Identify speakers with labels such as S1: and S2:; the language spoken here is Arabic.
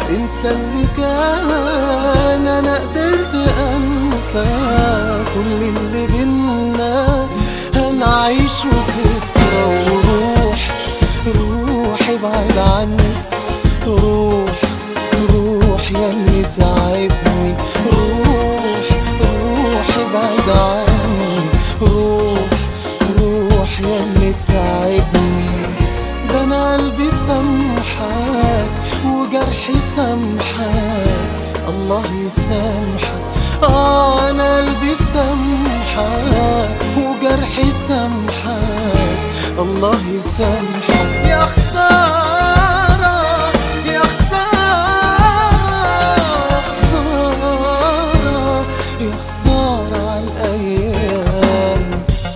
S1: انسى اللي كان، انا قدرت انسى كل اللي بينا، هنعيش وذكرى. وروح روح ابعد عني، روح روح ياللي تعبني، روح روح ابعد عني، روح روح ياللي تعبني. ده انا قلبي سامحك وجرحي سامحك، الله يسامحك. انا قلبي سامحك وجرحي سامحك، الله يسامحك.